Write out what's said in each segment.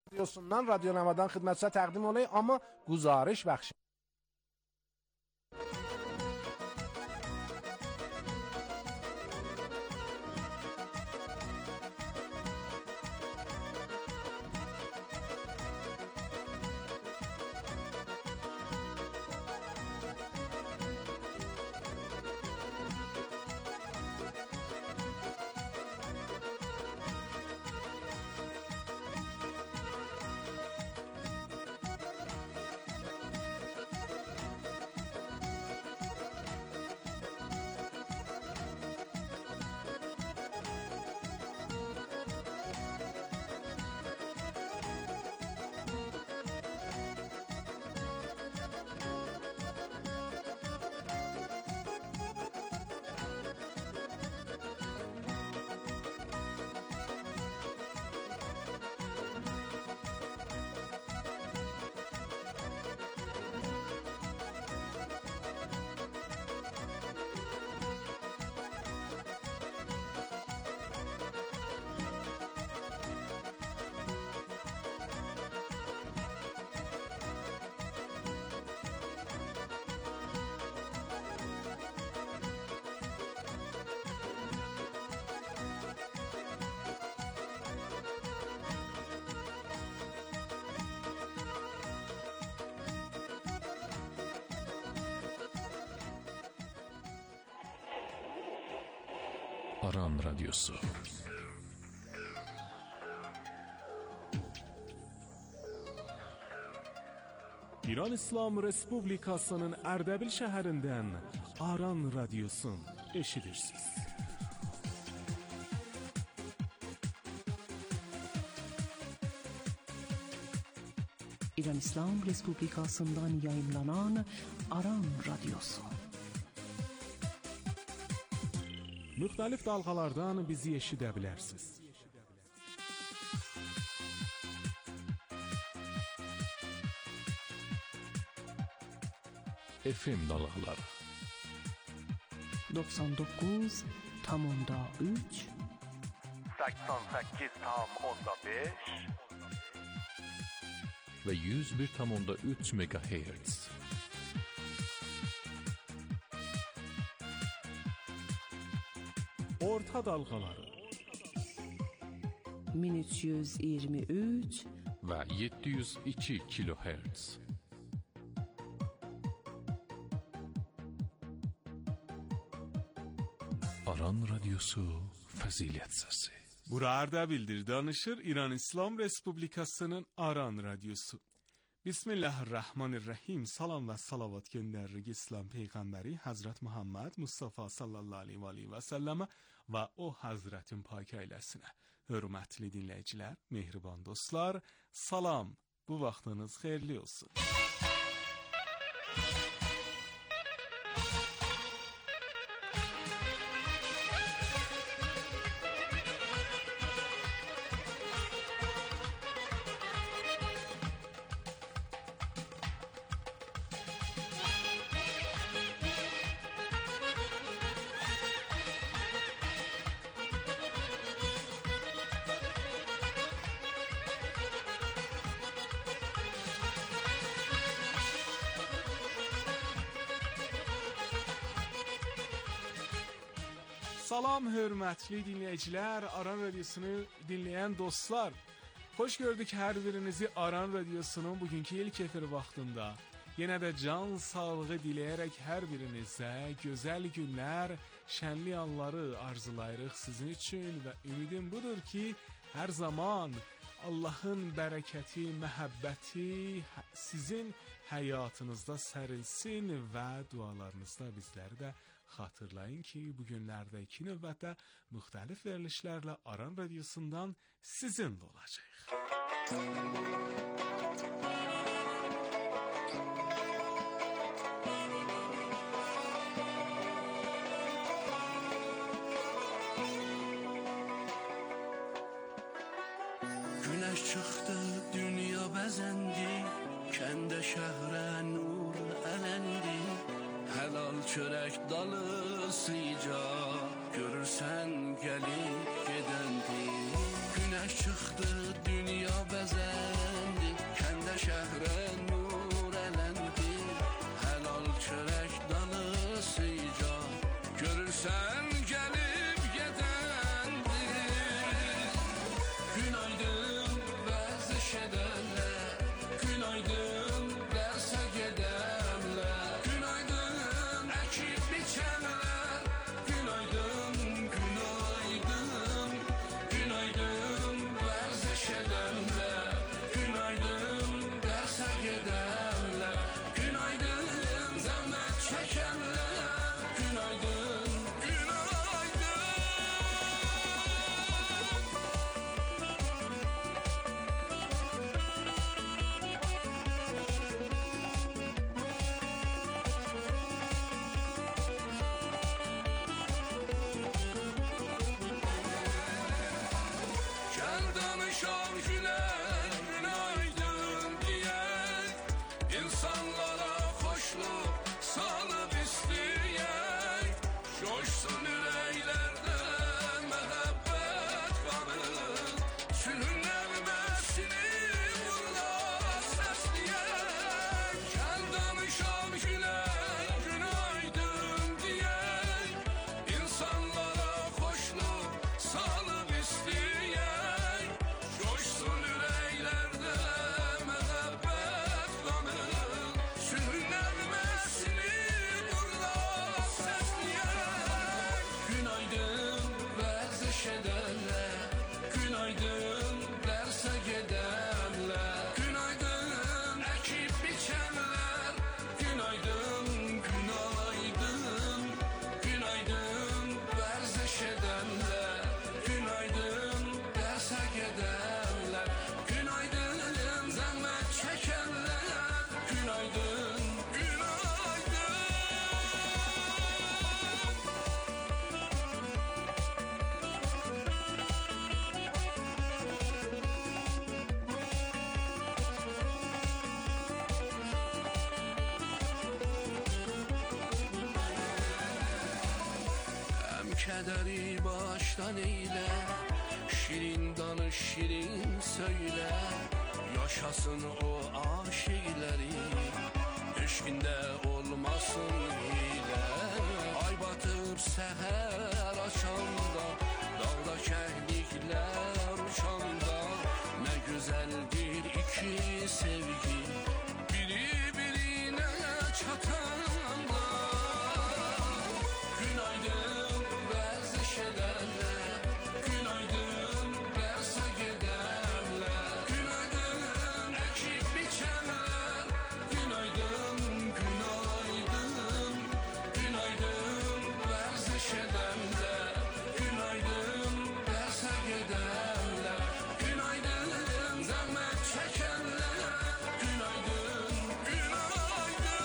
رادیوsundan رادیو نمادان خدمتتون تقدیم olayım ama گزارش بخش. Aran Radyosu. İran İslam Respublikasının Ərdəbil şəhərindən Aran Radyosun eşidirsiniz. İran İslam Respublikasından yayımlanan Aran Radyosu. Müxtəlif dalğalardan bizi eşidə bilərsiniz. FM dalğaları 99.3 88.5 və 101.3 MHz. Orta dalğaları 1323 və 702 kHz. Aran Radyosu Fəzilət Səsi. Bura Ərdəbildir, danışır İran İslam Respublikasının Aran Radyosu. Bismillahirrahmanirrahim. Salam və salavat göndəririk İslam Peyğəmbəri Həzrət Muhammed Mustafa sallallahu aleyhi və səlləmə və o Həzrətin pak ailəsinə. Hörmətli dinləyicilər, mehriban dostlar, salam, bu vaxtınız xeyirli olsun. Salam hörmətli dinləyicilər, Aran Radiosunu dinləyən dostlar. Xoş gördük hər birinizi Aran Radiosunun bugünkü ilk efir vaxtında. Yenə də can sağlığı diləyərək hər birinizə gözəl günlər, şənli anları arzulayırıq sizin üçün və ümidim budur ki, hər zaman Allahın bərəkəti, məhəbbəti sizin həyatınızda sərilsin və dualarınızda bizləri də xatırlayın ki, bu günlərdə iki növbətdə müxtəlif verilişlərlə Aran Radiosundan sizinlə olacaq. Güneş çıktı, dünya bezendi, kendi şehre nur elendi. Helal çörek dalı sıcak, görürsen gelip gidendi. Güneş çıktı, dünya bezendi. şəhərə nur ələndi, həlal çörək dalı sıcaq, görürsən gəlib gedəndir. Günaydın vərziş edənlər, günaydın dərsə gedənlər, günaydın əkib biçənlər, günaydın, günaydın, günaydın vərziş edənlər, günaydın dərsə gedənlər, günaydın zəhmət çəkənlər, günaydın, günaydın. Gəl danışaq gülər, günaydın deyək, insanlara xoşluq salıb istəyək, coşsun ürəklərdə məhəbbət qanı, sülhün nəğməsini bunlara səsləyək. Gəl danışaq gülər, günaydın deyək, insanlara xoşluq salıb istəyək, coşsun ürəklərdə məhəbbət qanı, sülhün nəğməsini bunlara səsləyək. Günaydın vərziş edənlər, günaydın dərsə gedənlər, günaydın əkib biçənlər, günaydın, günaydın, günaydın vərziş edənlər, günaydın dərsə gedənlər, günaydın zəhmət çəkənlər, günaydın, günaydın. Həm kədəri başdan eylə, şirin danış, şirin söylə, yaşasın o aşiqləri, eşqində olmasın hilə. Ay batıb səhər açanda, dağda kəhliklər uçanda, nə gözəldir iki sevgi, biri birinə çatanda. Günaydın vərziş edənlər, günaydın dərsə gedənlər, günaydın əkib biçənlər, günaydın, günaydın, günaydın vərziş edənlər, günaydın dərsə gedənlər, günaydın zəhmət çəkənlər, günaydın, günaydın.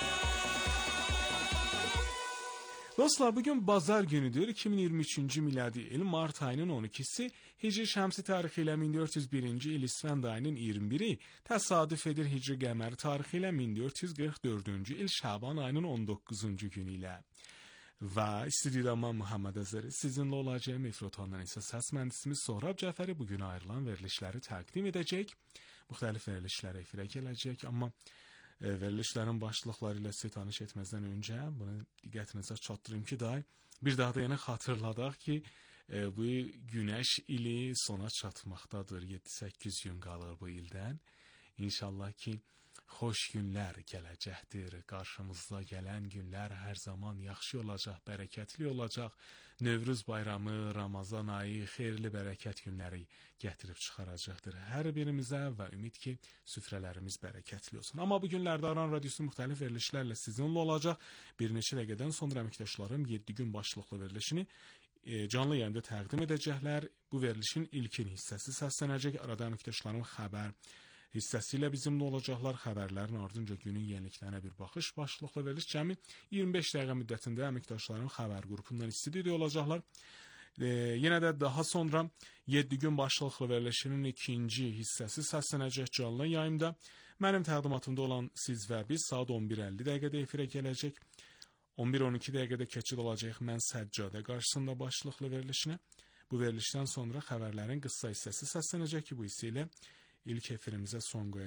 Dostlar, bugün bazar günüdür. 2023-cü miladi il mart ayının 12'si, Hicri Şəmsi tarixi ilə 1401-ci il İsfənd ayının 21-i, təsadüf edir Hicri Qəməri tarixi ilə 1444-cü il Şaban ayının 19-cu günü ilə. Və istidiyamdan Muhammed Əzəri sizinlə olacağım. Efrotondan isə səs mühəndisimiz Sohrab Cəfəri bugün ayrılan verilişləri təqdim edəcək. Müxtəlif verilişlərə efirə gələcək, amma verilişlərin başlıqları ilə sizi tanış etməzdən öncə bunu diqqətinizə çatdırım ki, bir daha da yenə xatırladaq ki, bu günəş ili sona çatmaqdadır. 7-8 gün qalır bu ildən. İnşallah ki, xoş günlər gələcəkdir. Qarşımızda gələn günlər hər zaman yaxşı olacaq, bərəkətli olacaq. Nevruz bayramı, Ramazan ayı, xeyirli bərəkət günləri gətirib çıxaracaqdır hər birimizə və ümid ki, süfrələrimiz bərəkətli olsun. Amma bu günlərdə Aran Radiosu müxtəlif verilişlərlə sizinlə olacaq. Bir neçə dəqiqədən sonra əməkdaşlarım 7 gün başlıqlı verilişini canlı yayında təqdim edəcəklər. Bu verilişin ilkin hissəsi səslənəcək. Arada əməkdaşlarım xəbər hissəsi ilə bizimlə olacaqlar. Xəbərlərin ardınca günün yeniliklərinə bir baxış başlıqlı veriliş cəmi 25 dəqiqə müddətində əməkdaşlarım xəbər qrupundan istidiyo olacaqlar. Yenə də daha sonra 7 gün başlıqlı verilişinin ikinci hissəsi səslənəcək canlı yayımda. Mənim təqdimatımda olan siz və biz saat 11:50 dəqiqədə efirə gələcək. 11-12 dəqiqədə keçid olacaq mən Səccadə qarşısında başlıqlı verilişinə. Bu verilişdən sonra xəbərlərin qısa hissəsi səslənəcək ki, bu hissə ilə ilk efirimizə son qoyacaq.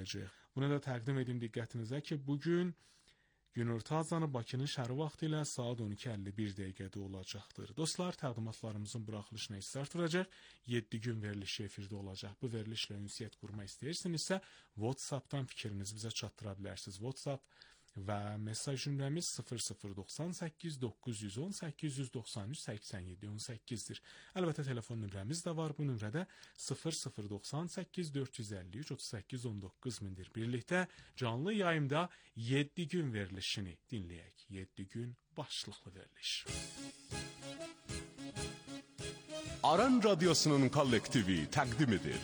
Bunu da təqdim edim diqqətinizə ki, bugün günorta azanı Bakının şəhəri vaxtı ilə saat 12:51 dəqiqədə olacaqdır. Dostlar, təqdimatlarımızın buraxılışına hissə artıracaq. 7 gün verilişi efirdə olacaq. Bu verilişlə ünsiyyət qurmaq istəyirsinizsə, WhatsApp-dan fikrinizi bizə çatdıra bilərsiniz. WhatsApp və mesaj nömrəmiz 0098 910 893 87 18-dir. Əlbəttə telefon nömrəmiz də var. Bu nömrədə 0098 453 38 19 mindir. Birlikdə canlı yayımda 7 gün verilişini dinləyək. 7 gün başlıqlı veriliş. Aran Radyosu'nun kollektivi təqdim edir.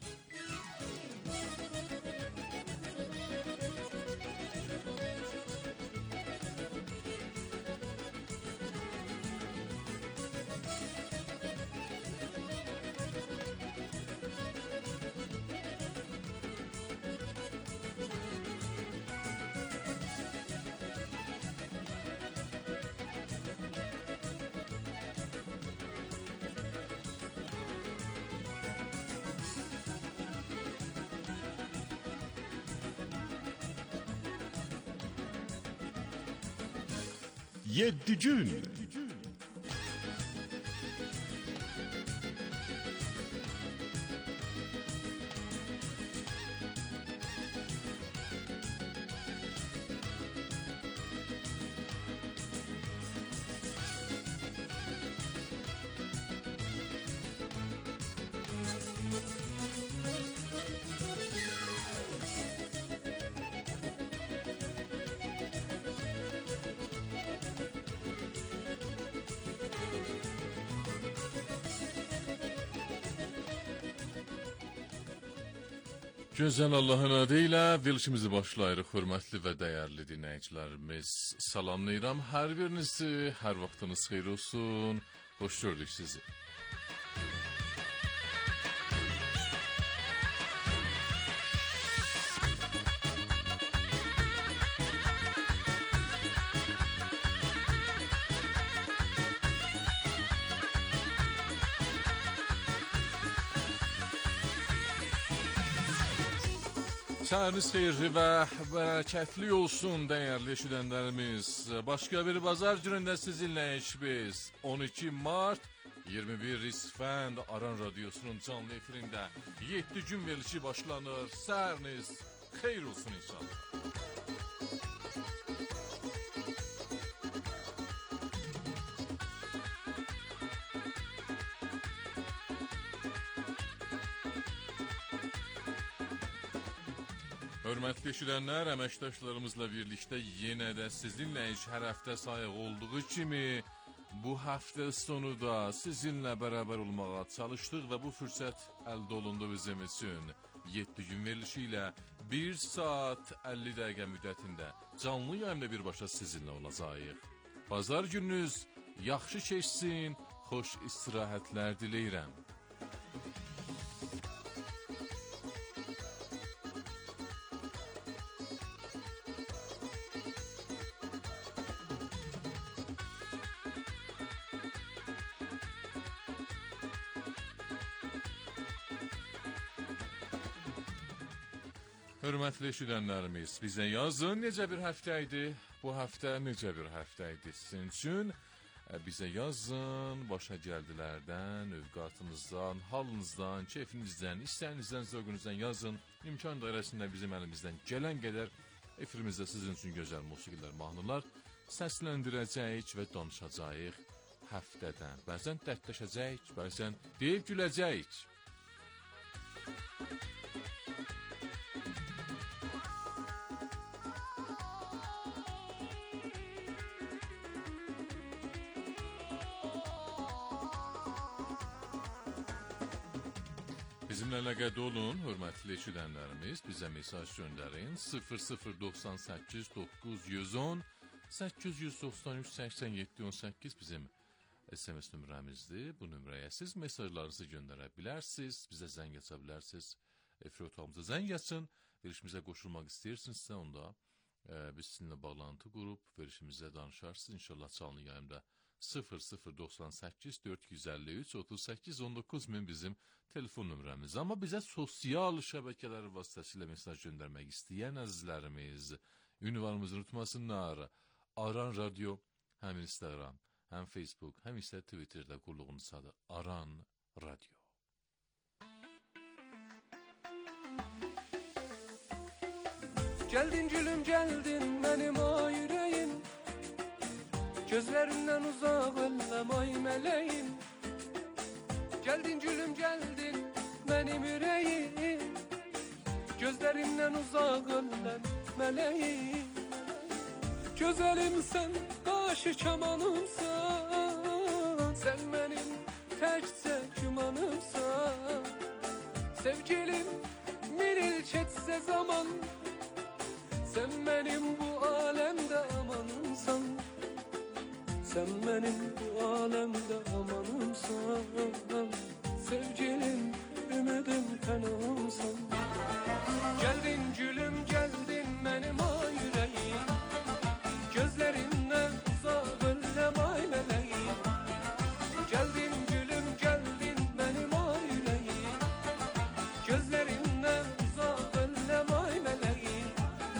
Yedi gün. Gözəl Allahın adı ilə verilişimizi başlayırıq, hörmətli və dəyərli dinləyicilərimiz. Salamlayıram hər birinizi, hər vaxtınız xeyir olsun, xoş gördük sizi. Səhəriniz xeyirli və bərəkətli olsun dəyərli eşidənlərimiz. Başqa bir bazar günündə sizinləyik biz. 12 mart 21 İsfənd Aran Radyosu'nun canlı efirində 7 gün verilişi başlanır. Səhəriniz xeyir olsun inşallah. Hörmətli eşidənlər, əməkdaşlarımızla birlikdə yenə də sizinlə hər həftə sayıq olduğu kimi bu həftə sonu da sizinlə bərabər olmağa çalışdıq və bu fürsət əldə olundu bizim üçün. 7 gün verilişi ilə 1 saat 50 dəqiqə müddətində canlı yayımda birbaşa sizinlə olacağıq. Bazar gününüz yaxşı keçsin, xoş istirahətlər diləyirəm. Hörmətli eşidənlərimiz, bizə yazın, necə bir həftə idi? Bu həftə necə bir həftə idi sizin üçün? Bizə yazın, başa gəldilərdən, övqatınızdan, halınızdan, keyfinizdən, istəyinizdən, zövqünüzdən yazın. İmkan dairəsində bizim əlimizdən gələn qədər efirimizdə sizin üçün gözəl musiqilər, mahnılar səsləndirəcəyik və danışacağıq həftədən. Bəzən dərdləşəcəyik, bəzən deyib güləcəyik. Bizimlə əlaqədə olun, hörmətli eşidənlərimiz, bizə mesaj göndərin 0098 910 893 87 18 bizim SMS nömrəmizdir. Bu nömrəyə siz mesajlarınızı göndərə bilərsiniz, bizə zəng aça bilərsiniz, efir otağımıza zəng açın, verişimizə qoşulmaq istəyirsinizsə onda biz sizinlə bağlantı qurub verişimizə danışarsınız. İnşallah canlı yayımda 0098 453 38 19 bizim telefon nömrəmiz. Amma bizə sosial şəbəkələr vasitəsilə mesaj göndərmək istəyən əzizlərimiz ünvanımızı unutmasınlar. Aran Radyo həm Instagram, həm Facebook, həm isə Twitterdə qulluğunuz adı Aran Radyo. Geldin gülüm geldin benim o yüreğim, gözlerinden uzak ellem ay meleğim. Geldin gülüm geldin benim yüreğim, gözlerinden uzak ellem meleğim. Güzelim sen, karşı çamanımsan, sen benim tekçe kümanımsan. Sevgilim bir il çetse zaman, sen benim bu alemde amanımsan. Sen benim bu alemde amanımsan. Sevgilim, ümidim, fenamsan. Geldin gülüm geldin benim o yüreğim, gözlerinden uzak öllem ay meleğim. Geldin gülüm geldin benim o yüreğim, gözlerinden uzak öllem ay meleğim.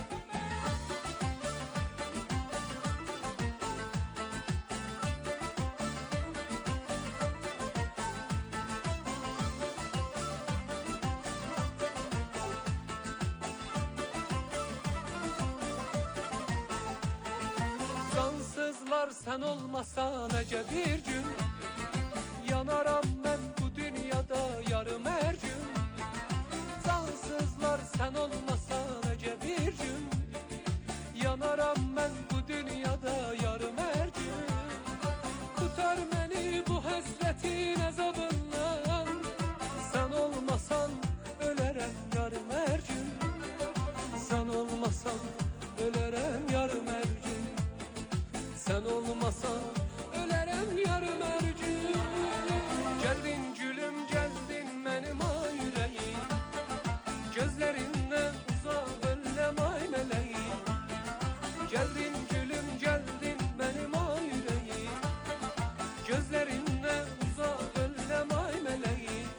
Cansızlar sen olmasan ece bir gün, yanaram ben bu dünyada yarım her gün. Cansızlar sen olmasan ece bir gün, yanaram ben bu dünyada yarım her gün. Tutar beni bu hasretin azabından, sen olmasan ölerem yarım her gün. Sen olmasan ölerem yarım her gün. Sen olmasan ölerem yarım her gün. Geldin gülüm geldin benim o yüreğim, gözlerinden uzak öllem ay meleğim. Geldin gülüm geldin benim o yüreğim, gözlerinden uzak öllem ay meleğim.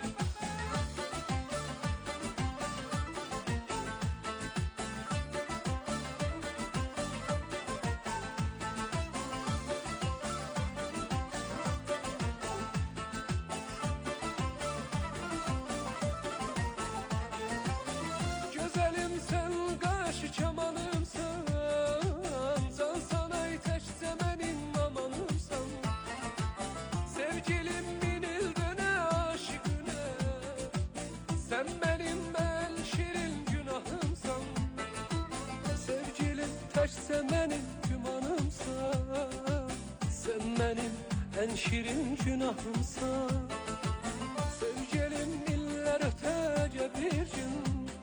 Güzelim sen karşı çamanımsan, can sana iteşse benim amanımsan. Sevgilim binildine aşıkına, sen benim en şirin günahımsan. Sevgilim teşse benim kümanımsan, sen benim en şirin günahımsan. Sevgilim iller ötece bir gün,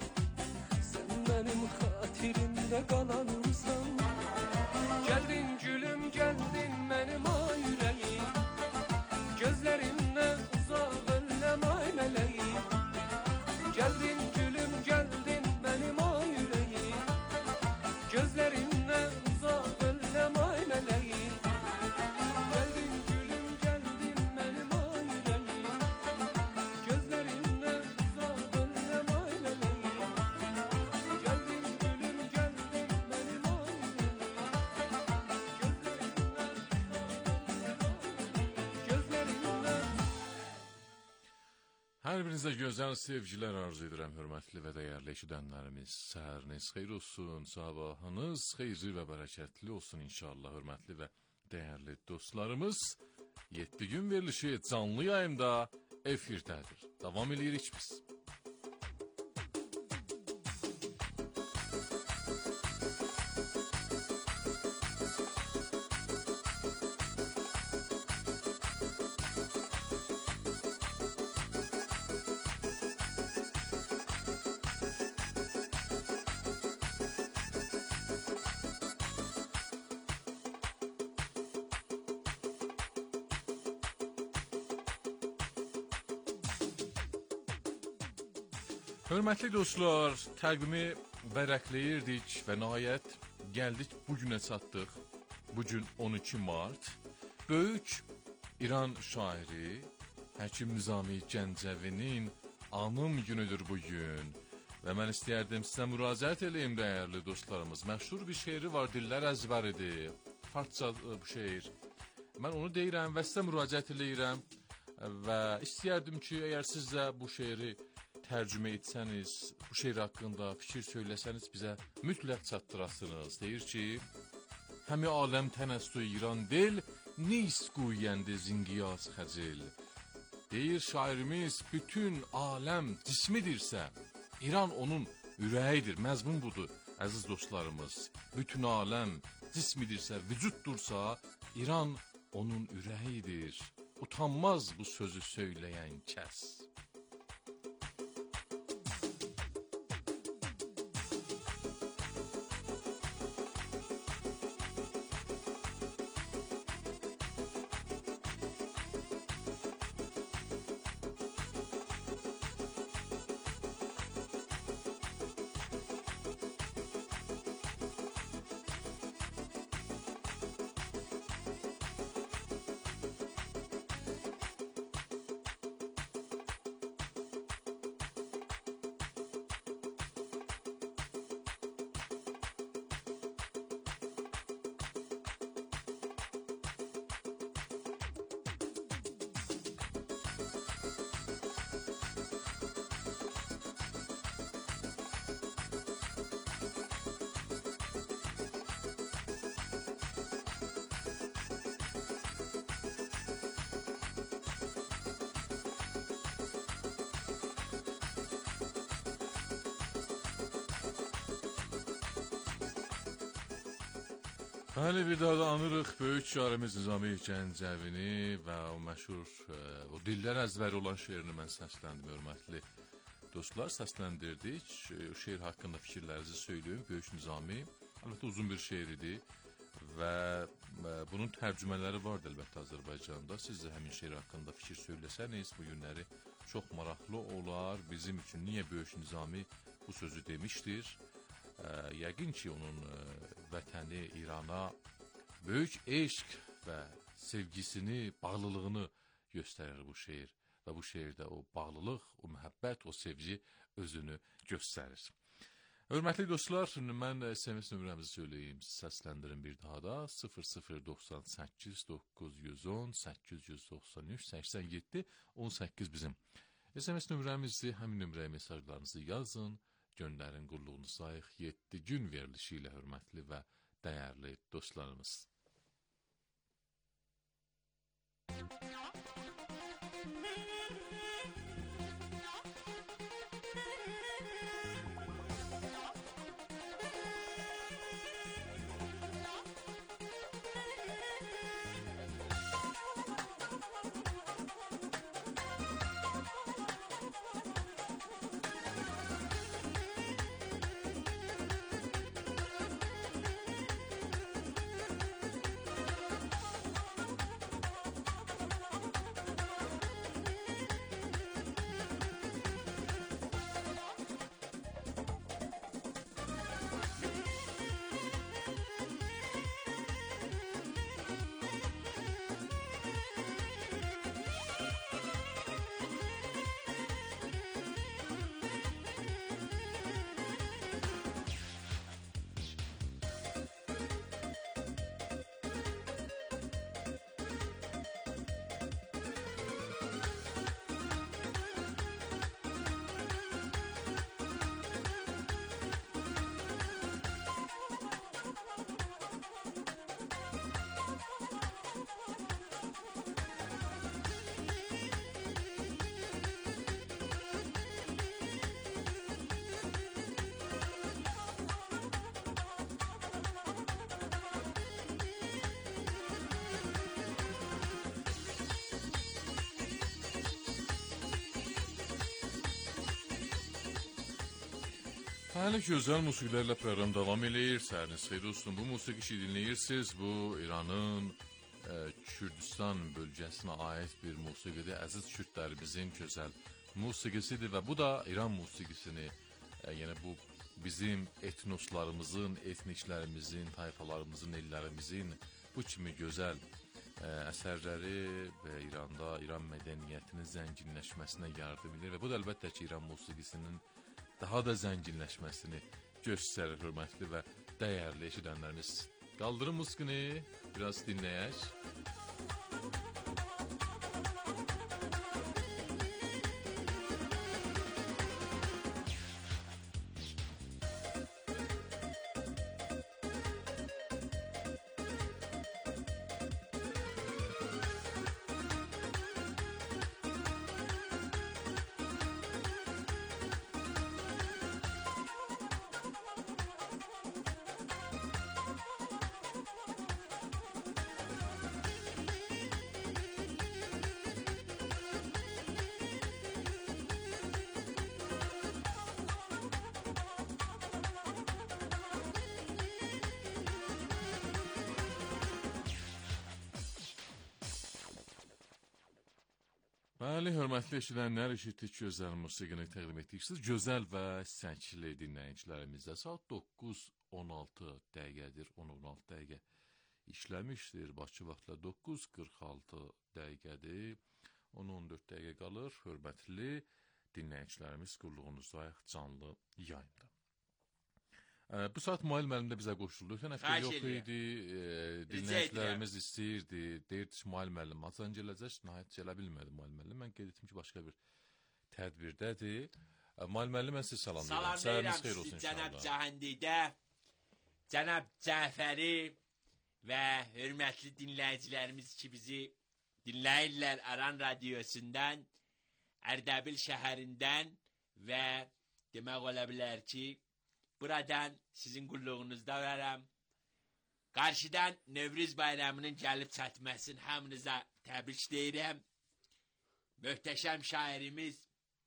benim hatirimde kalanımsan. Geldin gülüm geldin benim o yüreğim, gözlerinden uzak öllem ay meleğim. Geldin gülüm geldin benim o yüreğim, gözlerinden uzak öllem ay meleğim. Geldin gülüm geldin benim o yüreğim, gözlerinden uzak öllem ay meleğim. Geldin gülüm geldin benim o yüreğim, gözlerinden. Hər birinizə gözəl sevgilər arzu edirəm, hörmətli və dəyərli eşidənlərimiz. Səhəriniz xeyir olsun, sabahınız xeyirli və bərəkətli olsun inşallah, hörmətli və dəyərli dostlarımız. 7 gün verilişi canlı yayımda efirdədir. Davam edirik biz. Hörmətli dostlar, təqvimi vərəqləyirdik və nəhayət gəldik bugünə çatdıq. Bugün 12 mart. Böyük İran şairi Həkim Nizami Gəncəvinin anım günüdür bugün. Və mən istəyərdim sizə müraciət eləyim dəyərli dostlarımız. Məşhur bir şeiri var, dillər əzbəridir. Farsça bu şeir. Mən onu deyirəm və sizə müraciət eləyirəm. Və istəyərdim ki, əgər siz də bu şeiri tərcümə etsəniz, bu şeir haqqında fikir söyləsəniz, bizə mütləq çatdırasınız. Deyir ki, həmi aləm tənəstü İran del, نیست گوینده زینگیاز خجل. Deyir şairimiz, bütün aləm cismidirsə, İran onun ürəyidir, məzmun budur, əziz dostlarımız. Bütün aləm cismidirsə, vücuddursa, İran onun ürəyidir. Utanmaz bu sözü söyləyən kəs. Bəli, bir daha da anırıq böyük şairimiz Nizami Gəncəvini və o məşhur, o dillər əzbəri olan şeirini mən səsləndim, hörmətli dostlar, səsləndirdik. O şeir haqqında fikirlərinizi söyləyim, böyük Nizami. Əlbəttə uzun bir şeir idi və bunun tərcümələri vardı əlbəttə Azərbaycanda. Siz də həmin şeir haqqında fikir söyləsəniz, bu günləri çox maraqlı olar. Bizim üçün niyə böyük Nizami bu sözü demişdir? Yəqin ki, onun vətəni İrana böyük eşq və sevgisini, bağlılığını göstərir bu şeir. Və bu şeirdə o bağlılıq, o məhəbbət, o sevgi özünü göstərir. Hörmətli dostlar, mən SMS nömrəmizi söyləyeyim, səsləndirin bir daha da 0098 910 893 87 18 bizim SMS nömrəmizdir. Həmin nömrəyə mesajlarınızı yazın. Göndərin, qulluğunuzayıq 7 gün verilişi ilə hörmətli və dəyərli dostlarımız. Hələ gözəl musiqilərlə proqram davam eləyir. Səhəriniz xeyir olsun. Bu musiqi işi dinləyirsiniz. Bu İranın Kürdistan bölgəsinə aid bir musiqidir. Əziz kürdlərimizin gözəl musiqisidir və bu da İran musiqisini, yəni bu bizim etnoslarımızın, etniklərimizin, tayfalarımızın, ellərimizin bu kimi gözəl əsərləri və İranda İran mədəniyyətinin zənginləşməsinə yardım edir və bu da əlbəttə ki, İran musiqisinin daha da zənginləşməsini göstərir, hörmətli və dəyərli eşidənlərimiz. Qaldırın musiqini, biraz dinləyək. Bəli, hörmətli eşidənlər, eşitdik gözəl musiqini təqdim etdiksiniz. Gözəl və sənkili dinləyicilərimizdə saat 9:16 dəqiqədir, 10:16 dəqiqə işləmişdir. Bakı vaxtla 9:46 dəqiqədir, 10-14 dəqiqə qalır. Hörmətli dinləyicilərimiz, qulluğunuzdayıq canlı yayımda. Bu saat Mail müəllim də bizə qoşuldu. Ötən həftə yox idi, dinləyicilərimiz istəyirdi. Deyirdi ki, Mail müəllim azan gələcək, nəhayət gələ bilmədi Mail müəllim. Mən qeyd etdim ki, başqa bir tədbirdədir. Mail müəllim, mən sizi salamlayıram. Salam verirəm cənab Cahandidə, cənab Cəfəri və hörmətli dinləyicilərimiz ki, bizi dinləyirlər Aran Radiosundan, Ərdəbil şəhərindən və demək ola bilər ki, buradan sizin qulluğunuzda verəm. Qarşıdan Nevruz bayramının gəlib çatmasını hamınıza təbrik deyirəm. Möhtəşəm şairimiz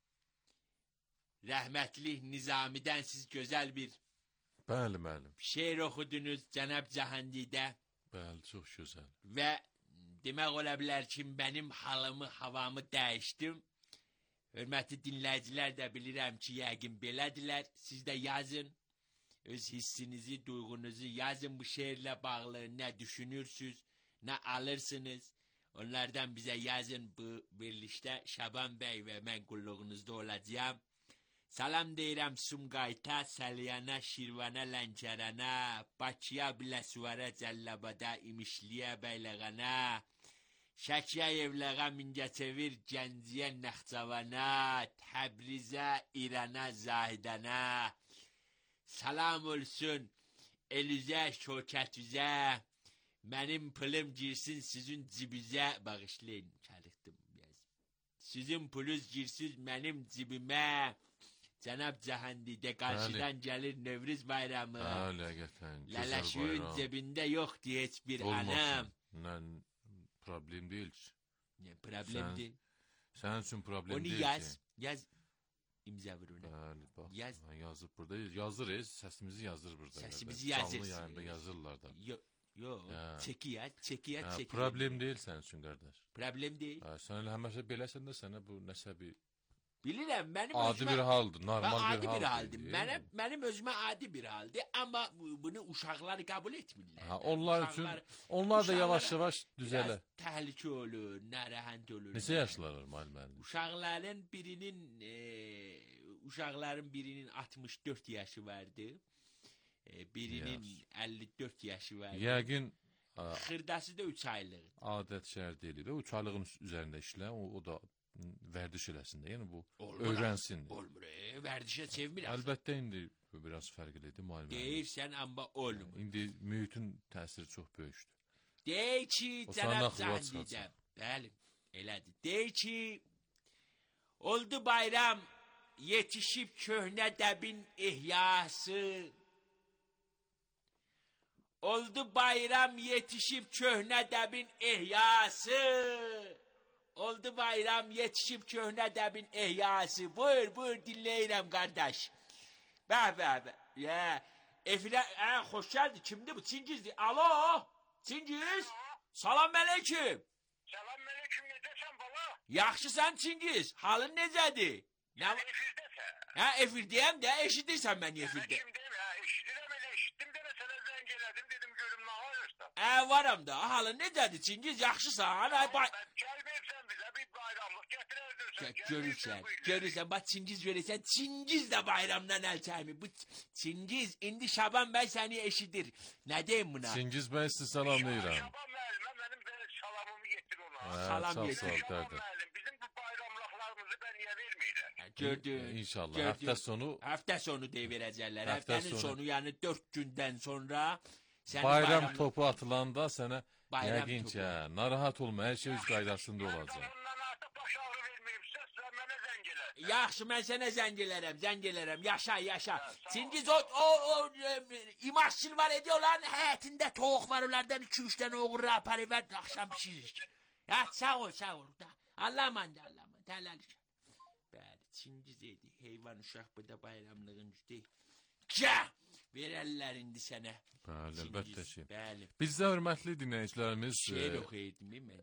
rəhmətli Nizamidən siz gözəl bir Bəli, müəllim. şeir oxudunuz cənab Cahandidə. Bəli, çox gözəl. Və demək ola bilər ki, mənim halımı, havamı dəyişdim. Hörmətli dinləyicilər də bilirəm ki, yəqin belədirlər. Siz də yazın. Öz hissinizi, duyğunuzu yazın bu şeirlə bağlı. Nə düşünürsünüz, nə alırsınız. Onlardan bizə yazın bu verilişdə. Şaban bəy və mən qulluğunuzda olacağım. Salam deyirəm Sumqayıta, Səlyana, Şirvana, Lənkərana, Bakıya, Biləsuvara, Cəllabada, İmişliyə, Bəyləğana, Şəkiyə, Evləğa, Mingəçevir, Gənciyə, Naxçavana, Təbrizə, İrana, Zahidana. Salam olsun Elizə, Şökətüzə, mənim pulum girsin sizin cibizə, bağışlayın, çalışdım biraz. Sizin pulunuz girsin mənim cibimə, cənab Cahandidə qarşıdan gəlir Nevruz bayramı. Bəli, həqiqətən, gözəl Lələşüyün bayram. cebində yoxdur heç bir anam. Olmasın, problem deyil ki. Ne, problem değil. Sənin üçün problem Onu deyil yaz, ki. yaz imza ver ona. Bəli, bax, Yaz. yazıb burada, yazırız, səsimizi yazır burada. Səsimizi Canlı yazırsın. yayında yazırlar da. Yok, Ya. çeki yaz, çeki yaz, Hə, çeki. problem deyil sənin üçün, qardaş. Problem değil. Hə, sən elə həməşə beləsən də sənə bu nəsə bir Bilirəm, mənim adi özümə... bir haldır, normal adi bir bir haldır. haldır. Mənim özümə adi bir haldır. Amma bunu uşaqlar qəbul etmirlər. Ha, onlar üçün, onlar da yavaş-yavaş düzələ. Biraz təhlükə olur, narahat olur. Neçə yaşlılar müəllim? Uşaqların birinin 64 yaşı vardı. Birinin 54 yaşı vardı. Yəqin Xırdası da 3 aylıq. adət şəhər deyil. 3 aylığın üzərində işlə, o da vərdiş eləsin də. Yəni bu Olmur, öyrənsin. Olmur, vərdişə sevmirəm. Əlbəttə indi bu biraz fərqlidir müəllim. Deyirsən, amma olmur. İndi mühitin təsiri çox böyükdür. Deyir ki, O cənab sənə xülat Cahandidə. çıxacaq. Bəli, elədir. Deyir ki, oldu bayram, yetişib köhnə dəbin ihyası. Oldu bayram, yetişib köhnə dəbin ihyası. Oldu bayram, yetişib köhnə dəbin ihyası. Buyur, dinləyirəm, qardaş. Bəh. Efirə, xoş gəldi. Kimdir bu? Çingizdir. Alo, Çingiz. Salam aleyküm. Salam aleyküm, necəsən bala? Yaxşısan Çingiz. Halın necədir? Efirdəsən? Hə, efirdəyəm də, eşidirsən məni efirdə. Kim deyim, eşidirəm elə, eşitdim də sənə zəng elədim, dedim görüm nə alırsan. Varam da. Hala necədir Çingiz? Yaxşısan? Ay bay. Gəlməyibsən bizə bir bayramlıq gətirərdin sən. Görürsən. Bax Çingiz görürsən. Çingiz də bayramdan əl çəkmir. Bu Çingiz indi Şaban bəy səni eşidir. Nə deyim buna? Çingiz bəy sizi salamlayıram. Şaban müəllimə mənim belə salamımı getir ona. Salam Çox yetir. sağ ol, Şaban dərdə. müəllim bizim bu bayramlıqlarımızı ben niyə verməyirlər? Gördün. İnşallah. Gördün. Hafta sonu Hafta sonu deyiverəcəklər. Hafta Həftənin sonu. sonu yəni 4 gündən sonra sənin bayram topu atılanda sənə Bayram yəqin topu. ki, narahat olma, hər şey öz qaydasında olacaq. Ondan artıq baş ağrı verməyibsə sən mənə zəng elə. Yaxşı mən sənə zəng elərəm. Yaşa. Çingiz o imajçil var ediyorlar. Həyətində toğuq var onlardan 2-3 dənə oğurra aparıver akşam pişirir. Ya sağ ol. Allah'a emanet. Tələlik. Bəli, Çingiz idi. Heyvan uşaq bu da bayramlığın üstü. Verərlər indi sənə. Bəli, əlbəttə ki. Bəli. Bizdə hörmətli dinləyicilərimiz Şeir oxuyaydım mən.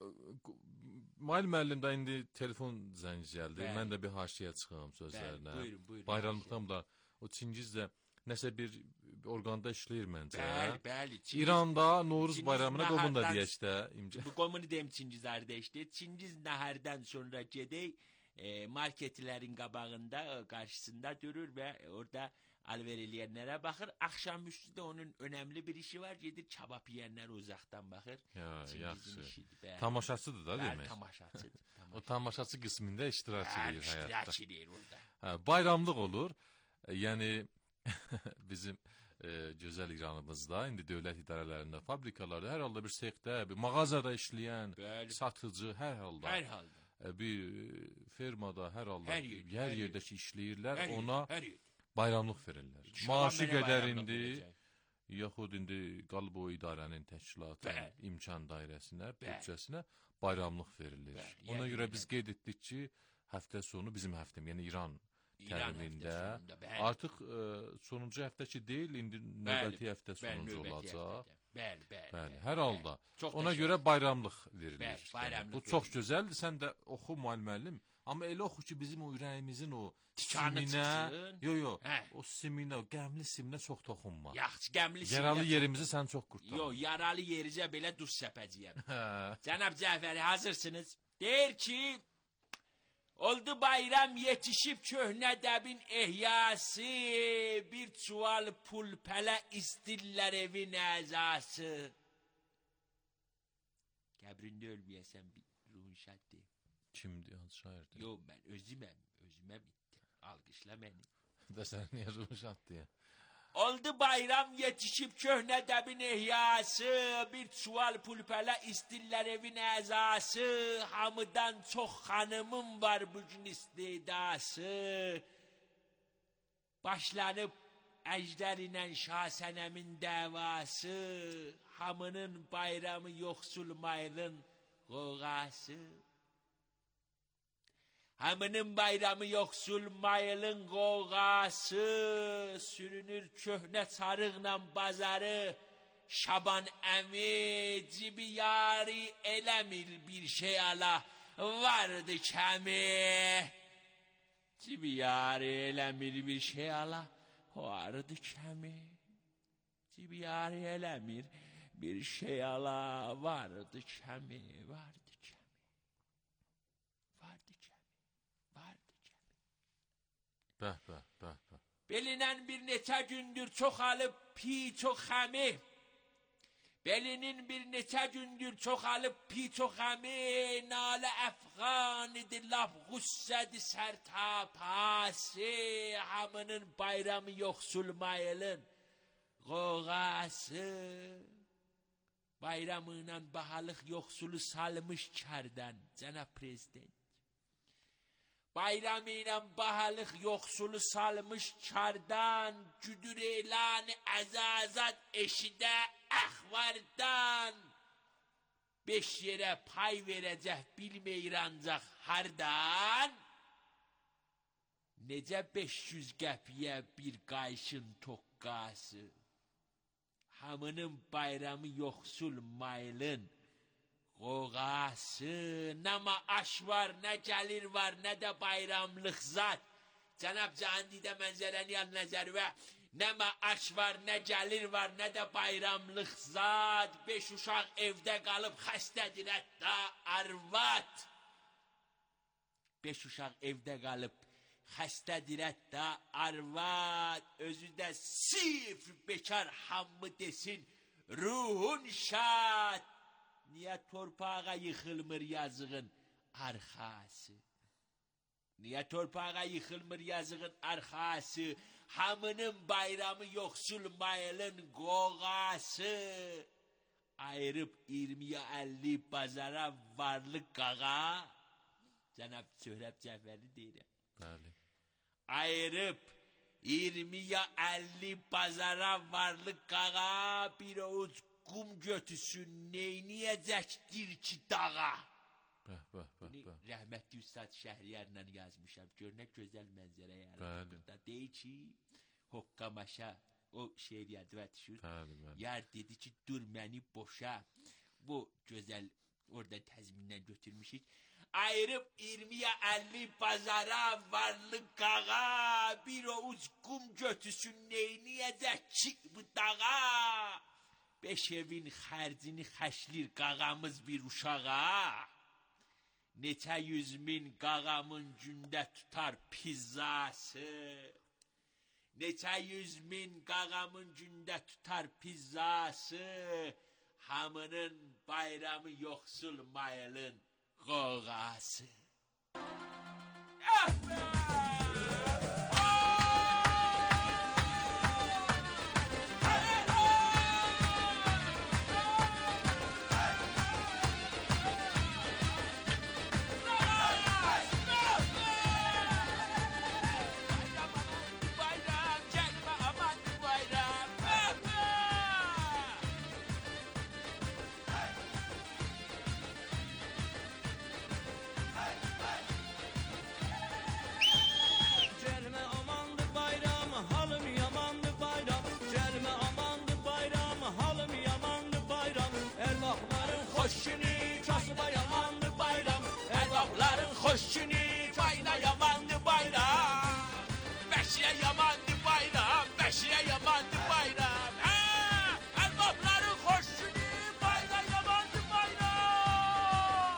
Mail müəllimdə indi telefon zəng gəldi. Bəli. Mən də bir haşiyə çıxım sözlərinə. Bəli, buyurun. Bayramlıqdan da o Çingiz də nəsə bir orqanda işləyir məncə. Bəli. İranda Novruz Çingiz bayramına qomun da nahardan- deyək də. Bu qomunu deyim Çingiz qardaşdı. Çingiz nahardan sonra gedək marketlərin qabağında qarşısında durur və orada alver eləyənlərə baxır. Axşamüstü də onun önəmli bir işi var. Gedir kebab yeyənlərə uzaqdan baxır. Ya, Çingizin yaxşı. işidir, bəli. Tamaşaçıdır da Bəli, demək. tamaşaçıdır. O tamaşaçı qismində iştirak edir həyatda. İştirak edir orada. Bayramlıq olur. Yəni bizim gözəl İranımızda indi dövlət idarələrində, fabrikalarda, hər halda bir sexdə, bir mağazada işləyən, Bəli. satıcı hər halda. Hər halda. Bir fermada hər halda Hər yerdə ki işləyirlər, Hər ona yer, hər yer. bayramlıq verirlər. İnşallah Maaşı mənə qədər bayramlıq indi verəcək. yaxud indi qalıb o idarənin təşkilatı, Bəli. imkan dairəsinə, Bəli. büdcəsinə bayramlıq verilir. Bəli, Ona yəni görə belə. biz qeyd etdik ki, həftə sonu bizim həftəm, yəni İran təlimində həftə sonunda, bəli. artıq sonuncu həftə ki deyil, indi növbəti həftə sonuncu olacaq. Bəli. Bəli, hər halda. Çox Ona təşəkkür. görə bayramlıq verilir. Bəli, bayramlıq Bu çox verilir. gözəldir. Sən də oxu müəllim. Amma elə oxu ki bizim o ürəyimizin o Tikanı siminə, çıxsın. yo, Hə. o siminə, o qəmli siminə çox toxunma. Yaxşı, qəmli Yaralı sinirlər- yerimizi sən çox qurtar. Yo, yaralı yericə belə duz səpəcəyəm. Hə. Cənab Cəfəri, hazırsınız? Deyir ki, oldu bayram yetişib köhnə dəbin ehyası, bir çuval pul pələ istirlər evin əzası. Qəbrində ölməyəsən bir ruhun şaddi. Kimdir hansı şairdir? Yo, mən özümə bitdim. Alqışla məni. Da sən niyə ruşat deyə? Oldu bayram yetişib köhnə dəbin ehyası, bir çuval pulpələ istirlər evin əzası, hamıdan çox xanımım var bugün istidası. Başlanıb əjdər ilə Şahsənəmin dəvası, hamının bayramı yoxsul maylın qoğası. Hamının bayramı yoxsul maylın qoğası, sürünür köhnə çarıqla bazarı, Şaban əmi cibi yari eləmir bir şey ala, vardı kəmi. Cibi yari eləmir bir şey ala, vardı kəmi. Cibi yari eləmir bir şey ala, vardı kəmi, vardı. Bəh. Belinen bir neçə gündür çoxalıb çox xəmi. Belinin bir neçə gündür çoxalıb çox xəmi. Nalə əfğan idi, laf qüssədi sərtapası. Hamının bayramı yoxsul mayılın qoğası. Bayramıyla bahalıq yoxsulu salmış kərdən, cənab prezident. Bayramıyla bahalıq yoxsulu salmış kardan, güdür elanı əzazat eşidə əxvardan. 5 yerə pay verəcək bilmeyir ancaq hardan. Necə 500 qəpiyə bir qayışın toqqası. Hamının bayramı yoxsul maylın qoğası. Nəma aş var, nə gəlir var, nə də bayramlıq zat. Cənab Cahandidə mənzərəni al nəzər və Nə maaş var, nə gəlir var, nə də bayramlıq zad. 5 uşaq evdə qalıb xəstədir hətta arvad. 5 uşaq evdə qalıb xəstədir hətta arvad. Özü də sif bekar hamı desin ruhun şad. Niyə torpağa yıxılmır yazığın arxası? Niyə torpağa yıxılmır yazığın arxası? Hamının bayramı yoxsul mayılın qoğası. Ayırıb 20'ye 50 bazara varlı qağa. Cənab Söhrəb Cəfəri deyirəm. Bəli. Ayırıb 20'ye 50 bazara varlı qağa. Bir oğuz qum götüsün neyniyəcəkdir ki dağa. Rəhmətli Üstad Şəhriyarla yazmışam. Gör nə gözəl mənzərə yaratdı. Deyir ki, Hoqqamaşa o şeiriyyatı və düşür. Yar dedi ki, dur məni boşa. Bu gözəl orada təzmindən götürmüşük. Ayırıb 20'ye 50 bazara varlı qağa. Bir oğuz qum götüsün neyniyəcək ki bu dağa. 5 evin xərcini xəşlir qağamız bir uşağa. Neçə 100.000 qağamın gündə tutar pizzası. Neçə 100.000 qağamın gündə tutar pizzası. Hamının bayramı yoxsul mayılın qoğası. Xoşçini, kasıba yamandı bayram. Ərbabların xoşçini, bayna yamandı bayram. Bəşiyə yamandı bayram, bəşiyə yamandı bayram. Ərbabların xoşçini, bayna yamandı bayram.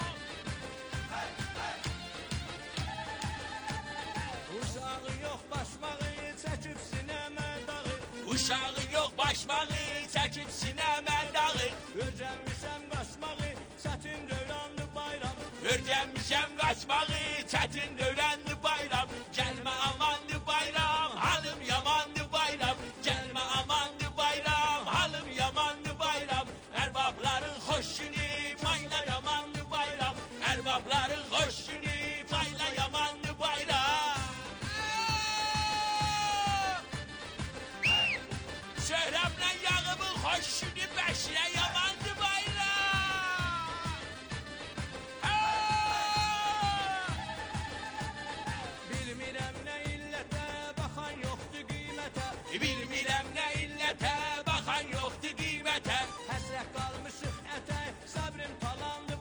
Uşağı yox başmağı, çəkib sinəmə dağı. Uşağı yox başmağı, çəkib sinəmə dağı. Öyrənmişəm qaçmağı, çətin dövranlı bayram. Öyrənmişəm qaçmağı, çətin dövranlı bayram. Gəlmə amandı bayram, halım yamandı bayram. Gəlmə amandı bayram, halım yamandı bayram. Ərbabların xoşunu, payla yamandı bayram. Ərbabların xoşunu, payla yamandı bayram. Söhrəblə yağımın xoşunu, bəşirə yamandı bayram. Bilmirəm nə illətə, baxan yoxdur qiymətə. Bilmirəm nə illətə, baxan yoxdur qiymətə. Həsrət qalmışıq ətə, səbrim talandı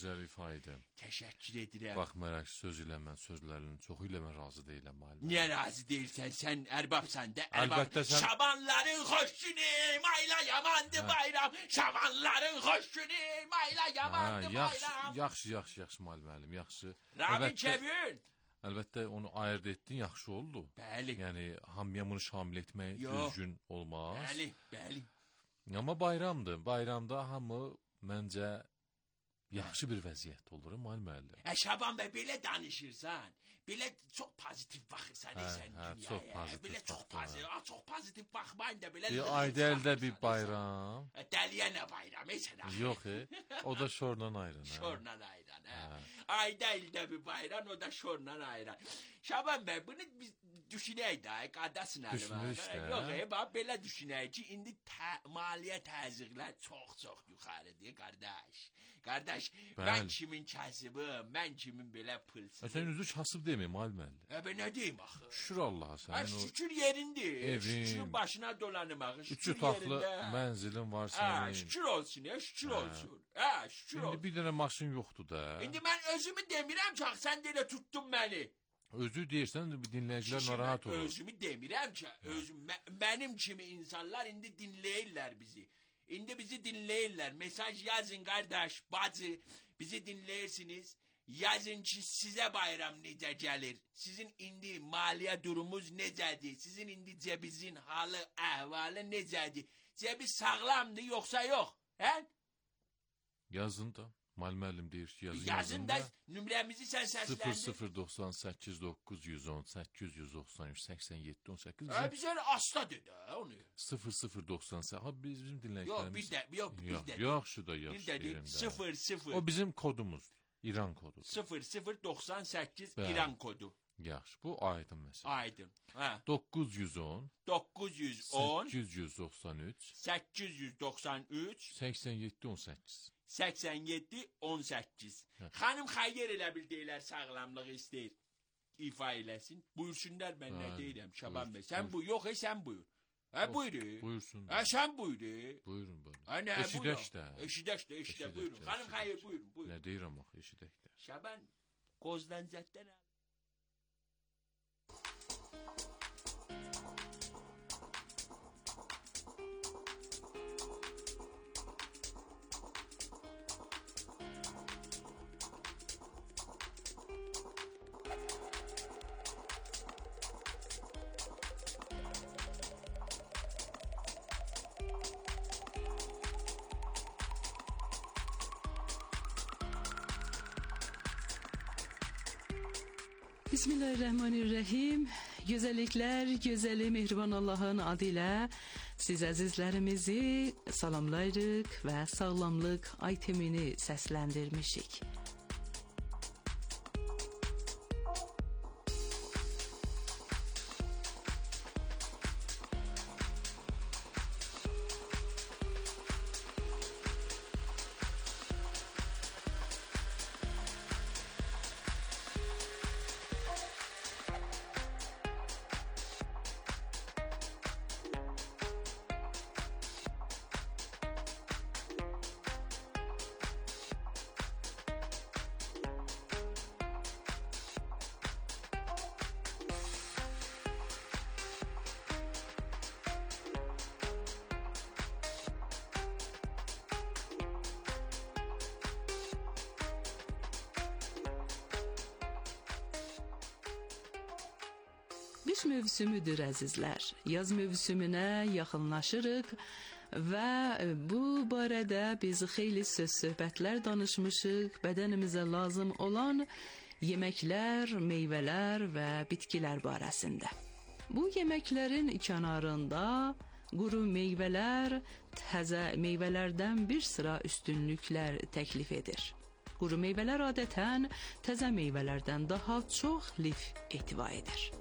gözəl ifadə. Təşəkkür edirəm. Baxmayaraq söz ilə mən sözlərinin çoxu ilə mən razı deyiləm müəllim. Niyə razı deyilsən? Sən ərbabsan da. Əlbəttə sən- Şabanların xoş günü, mayla yamandı bayram. Şabanların xoş günü, mayla yamandı bayram. Yaxşı müəllim, yaxşı. Rabin Kevin. Əlbəttə onu ayırd etdin, yaxşı oldu. Bəli. Yəni hamıya bunu şamil etmək düzgün olmaz. Bəli. Amma bayramdır. Bayramda hamı məncə yaxşı bir vəziyyət olur, müəllim. Şaban bəy belə danışırsan, belə çox pozitiv baxırsan sən dünyaya. Çox pozitiv. Belə çox pozitiv baxmayın da belə. Ayda ildə bir bayram. Dəliyə nə bayram, sən? Yox, o da şorla ayran. Şorla ayran, Ayda ildə bir bayram, o da şorla ayran. Şaban bəy, bunu biz düşünək də, qadasın əli var. Düşünürük də. Yox, belə düşünək ki, indi maliyyə təzyiqlər çox yuxarıdır, qardaş. Mən kimin kasıbım, mən kimin belə pulsuzum. Sən üzü kasıb deməyim, müəllim. Nə deyim axı? Şükür Allaha sən. Şükür yerindir. Evin. Şükür başına dolanmaq. Üçü taxlı mənzilin var sənin. Şükür olsun, şükür olsun. Şükür olsun. İndi bir dənə maşın yoxdur da. İndi mən özümü demirəm ki, sən də elə tutdun məni. Özü deyirsən, dinləyicilər narahat olur. Özümü demirəm ki, mənim kimi insanlar indi dinləyirlər bizi. İndi bizi dinləyirlər. Mesaj yazın qardaş, bacı, bizi dinləyirsiniz. Yazın ki, sizə bayram necə gəlir? Sizin indi maliyyə durumunuz necədir? Sizin indi cəbinizin halı, əhvalı necədir? Cəbi sağlamdır, yoxsa yox? Yazın da. Müəllim deyir ki, yazın da. Nömrəmizi sən səsləndir. 0098 910 893 87 18. Biz öyle asta dedi onu. 0098. Ha bizim dinləyicilərimiz. Yox, bizdə. Yox, şurada yox. Bizdə 00. O bizim kodumuzdur. İran kodu. 0098 İran kodu. Yaxşı, bu aydın məsələ. Aydın. 910 893 87 18. 87-18. Xanım xayır elə bildiklər sağlamlıq istəyir. İfa eləsin. Buyursunlar, mən nə deyirəm Şaban bəy. Sən buyur. Yox, sən buyur. Buyur. Buyursun. Sən buyur. Buyurun böyle. Eşidək də. Buyurun. Xanım xayır, buyurun. Nə deyirəm axı, eşidək də. Şaban, Qozlancətdən al. Bismillahirrahmanirrahim. Gözəlliklər, gözəli mehriban Allahın adı ilə siz əzizlərimizi salamlayırıq və sağlamlıq aytemini səsləndirmişik. Qış mövsümüdür əzizlər. Yaz mövsümünə yaxınlaşırıq və bu barədə biz xeyli söhbətlər danışmışıq. Bədənimizə lazım olan yeməklər, meyvələr və bitkilər barəsində. Bu yeməklərin kənarında quru meyvələr, təzə meyvələrdən bir sıra üstünlüklər təklif edir. Quru meyvələr adətən təzə meyvələrdən daha çox lif ehtiva edir.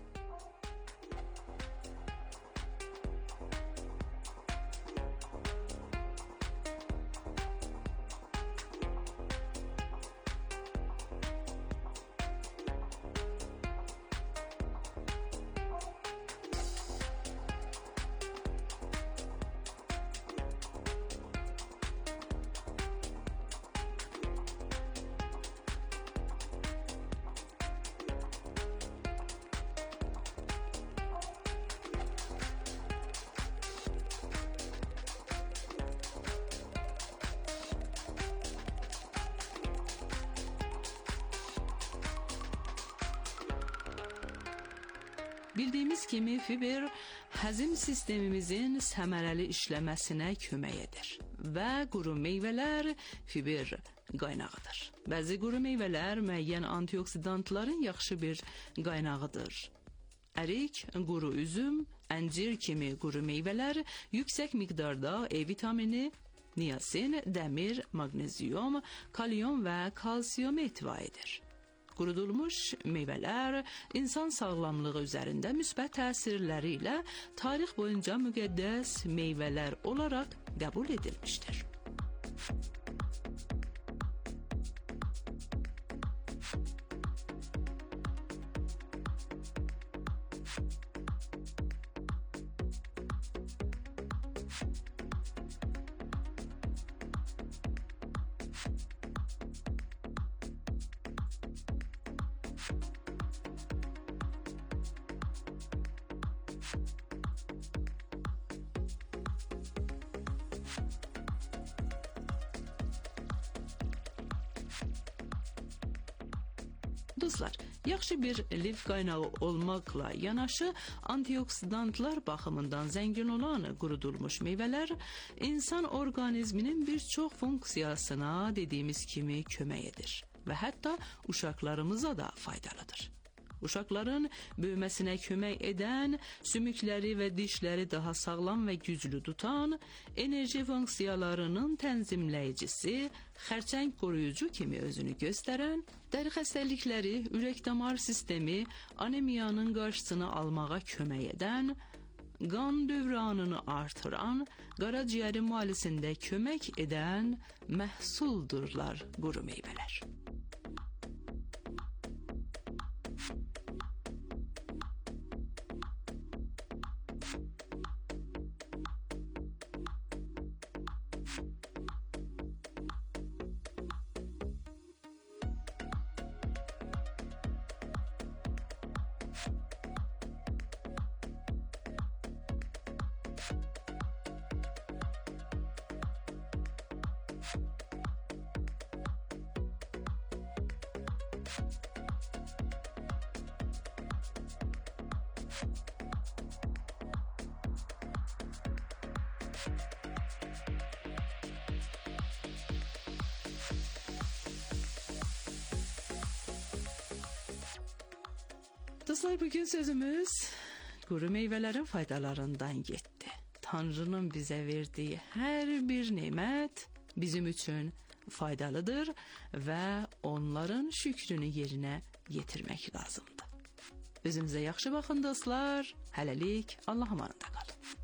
Bildiyimiz kimi fiber həzm sistemimizin səmərəli işləməsinə kömək edir və quru meyvələr fiber qaynağıdır. Bəzi quru meyvələr müəyyən antioksidantların yaxşı bir qaynağıdır. Ərik, quru üzüm, əncir kimi quru meyvələr yüksək miqdarda E vitamini, niasin, dəmir, maqnezium, kalium və kalsiyum ehtiva edir. Qurudulmuş meyvələr insan sağlamlığı üzərində müsbət təsirləri ilə tarix boyunca müqəddəs meyvələr olaraq qəbul edilmişdir. Dostlar, yaxşı bir lif qaynağı olmaqla yanaşı antioksidantlar baxımından zəngin olan qurudulmuş meyvələr insan orqanizminin bir çox funksiyasına dediyimiz kimi kömək edir və hətta uşaqlarımıza da faydalıdır. Uşaqların böyüməsinə kömək edən, sümükləri və dişləri daha sağlam və güclü tutan, enerji funksiyalarının tənzimləyicisi, xərçəng qoruyucu kimi özünü göstərən, dəri xəstəlikləri, ürək-damar sistemi, anemiyanın qarşısını almağa kömək edən, qan dövranını artıran, qaraciyərin müalicəsində kömək edən məhsuldurlar quru meyvələr. Dostlar, bugün sözümüz quru meyvələrin faydalarından getdi. Tanrının bizə verdiyi hər bir nemət bizim üçün faydalıdır və onların şükrünü yerinə yetirmək lazımdır. Özünüzə yaxşı baxın dostlar. Hələlik Allah'a emanet qalın.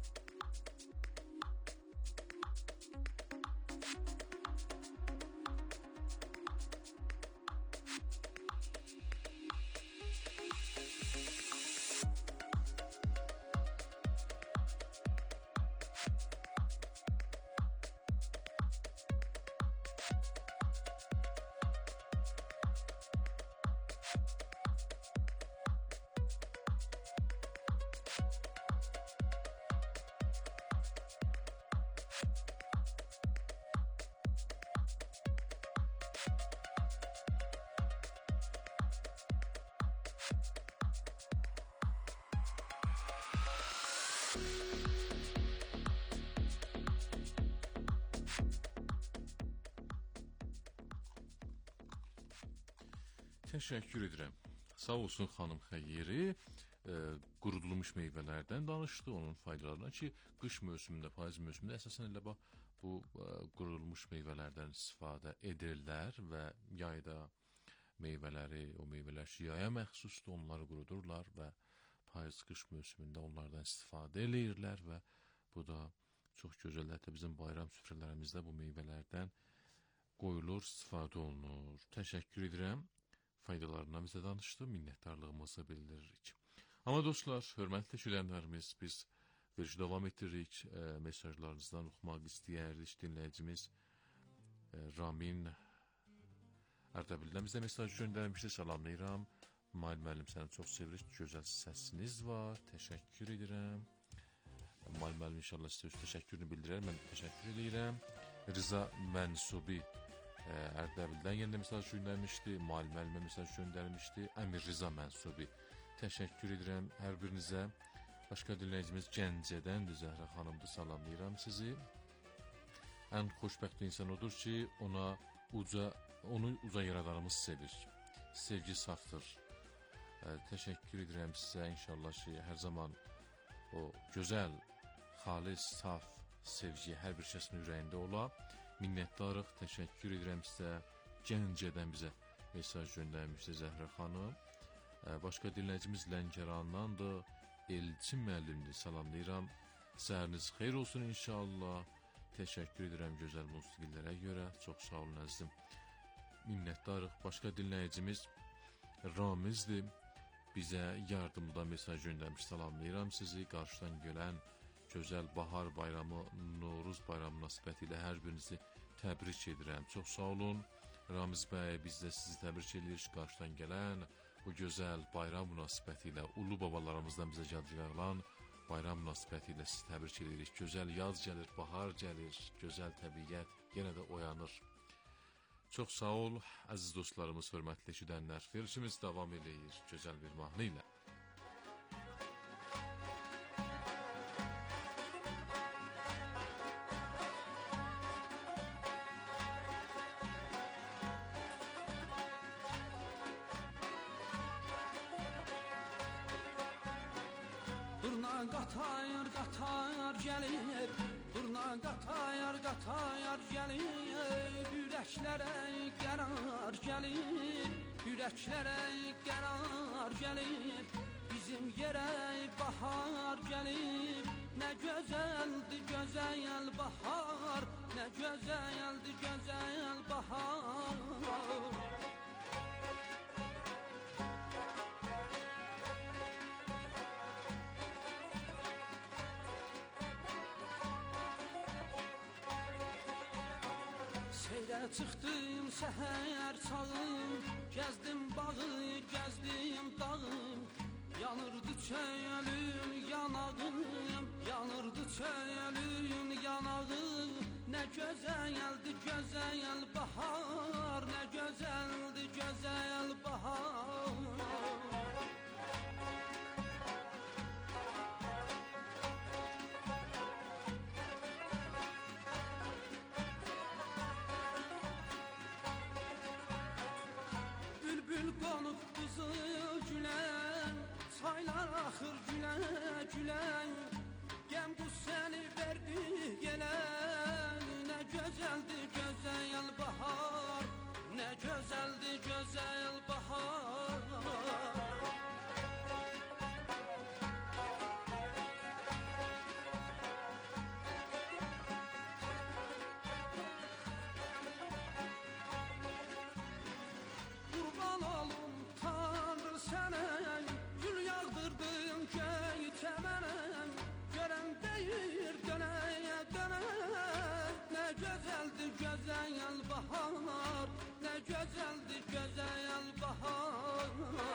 Təşəkkür edirəm. Sağ olsun xanım Xəyyeri, qurudulmuş meyvələrdən danışdı, onun faydalarına ki, qış mövsümündə, payız mövsümündə əsasən elə bax, bu qurudulmuş meyvələrdən istifadə edirlər və yayda meyvələri, o meyvələr ki, yaya məxsusdur, onları qurudurlar və payız-qış mövsümündə onlardan istifadə edirlər və bu da çox gözəl, hətta bizim bayram süfrələrimizdə bu meyvələrdən qoyulur, istifadə olunur. Təşəkkür edirəm. Faydalarından bizə danışdı, minnətdarlığımızı bildiririk. Amma dostlar, hörmətli təşkillərimiz, biz verişi davam etdiririk. Mesajlarınızdan oxumaq istəyərdik. Dinləyicimiz Ramin Ərdəbildən bizə mesaj göndərmişdi. Salamlayıram. Mail müəllim, səni çox sevirik. Gözəl səsiniz var. Təşəkkür edirəm. Mail müəllim inşallah sizə öz təşəkkürünü bildirər. Mən təşəkkür edirəm. Rıza Mənsubi Ərdəbildən yenə mesaj göndərmişdi. Mail müəllimə mesaj göndərmişdi. Əmir Rıza Mənsubi. Təşəkkür edirəm hər birinizə. Başqa dinləyicimiz Gəncədəndir, Zəhra xanımdır, salamlayıram sizi. Ən xoşbəxt insan odur ki, onu uca yaradanımız sevir. Sevgi safdır. Təşəkkür edirəm sizə, inşallah ki, hər zaman o gözəl, xalis, saf sevgi hər bir kəsin ürəyində ola. Minnətdarıq, təşəkkür edirəm sizə. Gəncədən bizə mesaj göndərmişdi Zəhra xanım. Başqa dinləyicimiz Lənkərandandır, Elçin müəllimdir, salamlayıram. Səhəriniz xeyir olsun inşallah. Təşəkkür edirəm gözəl musiqilərə görə. Çox sağ olun əzizim. Minnətdarıq. Başqa dinləyicimiz Ramizdir. Bizə yardımda mesaj göndərmiş. Salamlayıram sizi. Qarşıdan gələn gözəl bahar bayramı, Novruz bayramı münasibətilə hər birinizi təbrik edirəm. Çox sağ olun. Ramiz bəy, biz də sizi təbrik edirik. Qarşıdan gələn bu gözəl bayram münasibətilə, ulu babalarımızdan bizə yadigarlanan bayram münasibətilə sizi təbrik edirik. Gözəl yaz gəlir, bahar gəlir, gözəl təbiət yenə də oyanır. Çox sağ ol, əziz dostlarımız, hörmətli eşidənlər. Verilişimiz davam edir gözəl bir mahnı ilə. Durna qatayar, qatayar gəlir, durna qatayar, qatayar gəlir, ürəklərə qərar gəlir, ürəklərə qərar gəlir, bizim yerə bahar gəlir, nə gözəldir gözəl bahar, nə gözəldir gözəl bahar. Seyrə çıxdım səhər çağım, gəzdim bağı, gəzdim dağım, yanırdı çöyəlün yanağım, yanırdı çöyəlün yanağım, nə gözəldir gözəl bahar, nə gözəldir gözəl bahar. Bülbül qonub qızıl gülen, çaylar axır gülə gülə, qəm qüssəni verdi yelə, nə gözəldir gözəl bahar, nə gözəldir gözəl bahar. Gözəl bahar, nə gözəldir gözəl bahar.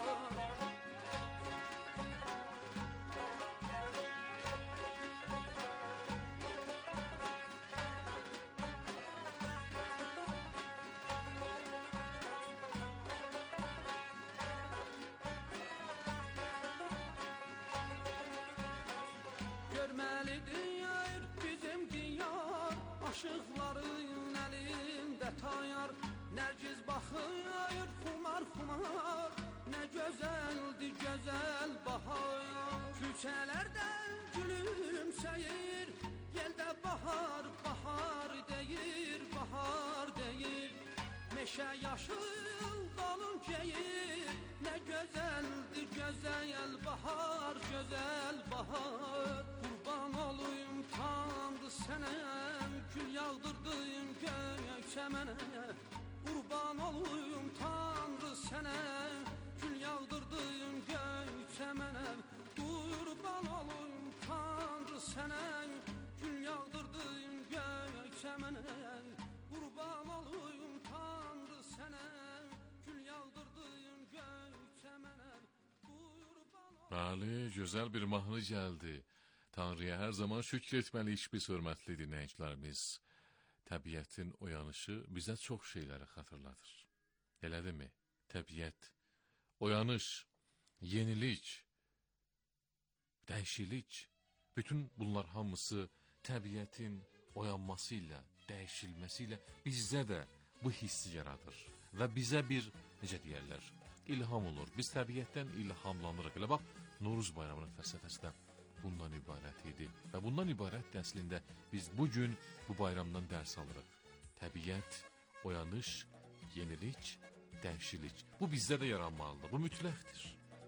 Görməlidir bizim diyar, aşıqların əlində tayar, Nərgiz baxır xumar xumar, nə gözəldir gözəl bahar. Küçələrdən gülümsəyir, yeldə bahar bahar deyir, bahar deyir. Meşə yaşıl dalın keyir, nə gözəldir gözəl bahar, gözəl bahar. Qurban olayım Tanrı sənə, gül yağdırdın gökçə mənə. Qurban olayım Tanrı sənə, gül yağdırdın gökçə mənə. Qurban olayım Tanrı sənə, gül yağdırdın gökçə mənə. Qurban olayım Tanrı sənə, gül yağdırdın gökçə mənə. Bəli, gözəl bir mahnı gəldi. Tanrıya hər zaman şükür etməliyik biz, hörmətli dinləyicilərimiz. Təbiətin oyanışı bizə çox şeyləri xatırladır. Elədirmi? Təbiət, oyanış, yenilik, dəyişiklik, bütün bunlar hamısı təbiətin oyanması ilə, dəyişilməsi ilə bizdə də bu hissi yaradır. Və bizə bir, necə deyərlər, ilham olur. Biz təbiətdən ilhamlanırıq. Elə bax, Novruz bayramının fəlsəfəsi də bundan ibarət idi. Və bundan ibarət əslində biz bugün bu bayramdan dərs alırıq. Təbiət, oyanış, yenilik, dəyişiklik. Bu bizdə də yaranmalıdır. Bu mütləqdir.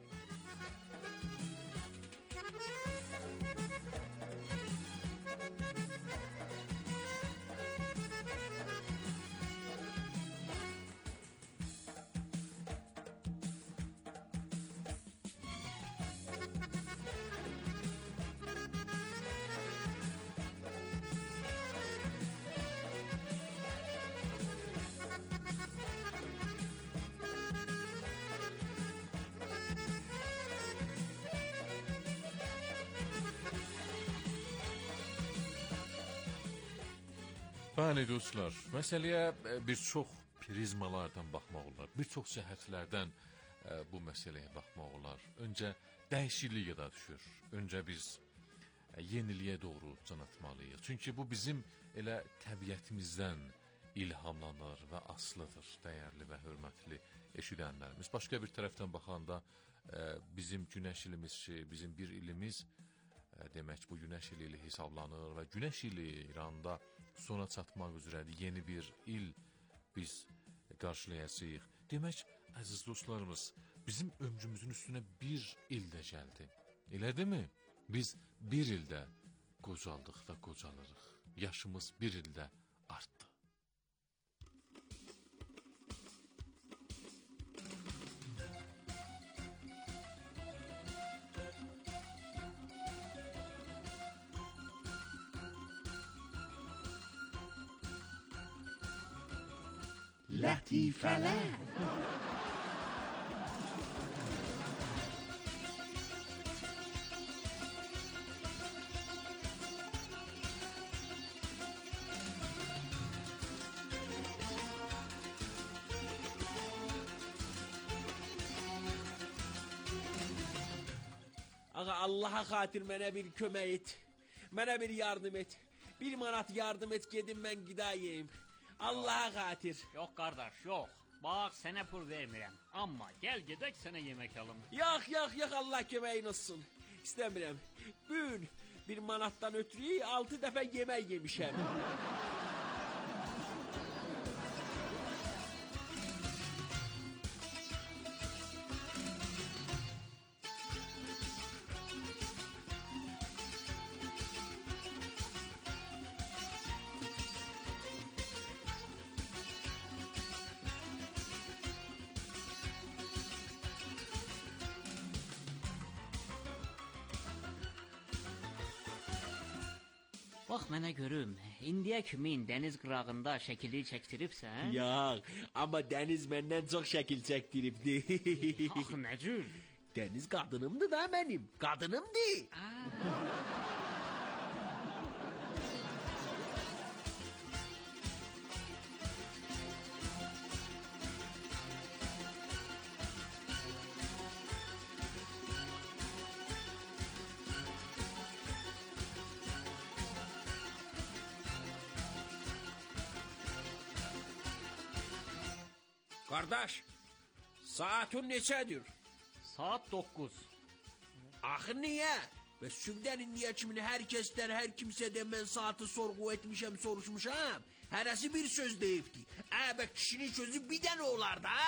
Bəli dostlar, məsələyə bir çox prizmalardan baxmaq olar, bir çox cəhətlərdən bu məsələyə baxmaq olar. Öncə dəyişiklik yada düşür, öncə biz yeniliyə doğru can atmalıyıq. Çünki bu bizim elə təbiətimizdən ilhamlanır və asılıdır, dəyərli və hörmətli eşidənlərimiz. Başqa bir tərəfdən baxanda bizim günəş ilimiz ki, bizim bir ilimiz demək bu günəş ili hesablanır və günəş ili İranda sona çatmaq üzrədir. Yeni bir il biz qarşılayacağıq. Demək, əziz dostlarımız, bizim ömrümüzün üstünə bir il də gəldi. Elədir mi? Biz bir ildə qocaldıq və qocalırıq. Yaşımız bir ildə artdı. Lətifələr. Ağa, Allaha xatir mənə bir kömək et. Mənə bir yardım et. 1 manat yardım et, gedim mən qida yeyim. Allaha xatir. Yox qardaş, yox. Bax, sənə pul vermirəm. Amma gəl gedək sənə yemək alım. Yox, Allah köməyin olsun. İstəmirəm. Bugün 1 manatdan ötürü 6 dəfə yemək yemişəm. Bax mənə görüm, indiyə kimin dəniz qırağında şəkili çəkdiribsən? Yox, amma dəniz məndən çox şəkil çəkdiribdi. Axı nə cür? Dəniz qadınımdır da mənim, qadınımdır. Qardaş, saatın neçədir? Saat 9. Axı niyə? Bəs sübdən indiyə kimi hər kəsdən, hər kimsədən mən saatı sorğu etmişəm, soruşmuşam. Hərəsi bir söz deyibdi. Bə kişinin sözü bir dənə olar da.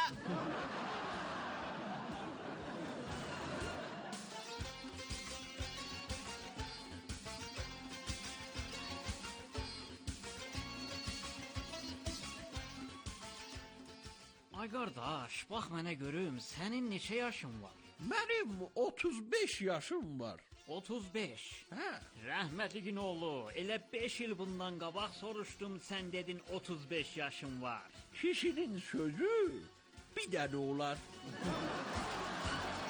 Ay qardaş, bax mənə görüm, sənin neçə yaşın var? Mənim 35 yaşım var. 35? Hə. Rəhmətliyin oğlu, elə 5 il bundan qabaq soruşdum, sən dedin 35 yaşın var. Kişinin sözü bir dənə olar.